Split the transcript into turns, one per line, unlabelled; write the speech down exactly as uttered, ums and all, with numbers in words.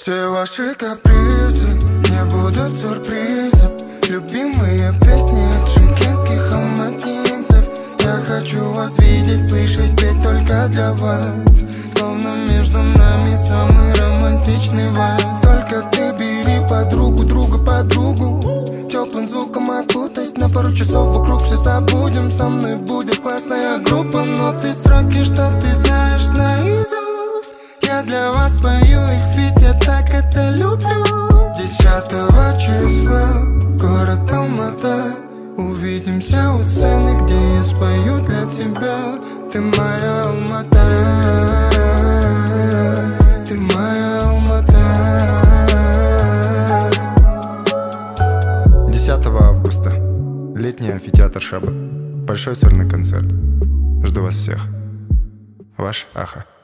Все ваши капризы не будут сюрпризом. Любимые песни от шымкентских алматинцев. Я хочу вас видеть, слышать, петь только для вас. Словно между нами самый романтичный вальс. Только ты бери подругу, друга подругу, теплым звуком окутать. На пару часов вокруг все забудем. Со мной будет классная группа, но ты строки, что ты знаешь наизусть. Я для вас пою их, ведь я так это люблю. Десятого числа, город Алмата. Увидимся у сцены, где я спою для тебя. Ты моя Алмата, ты моя Алмата. десятого августа. Летний амфитеатр Шаба. Большой сольный концерт. Жду вас всех. Ваш Аха.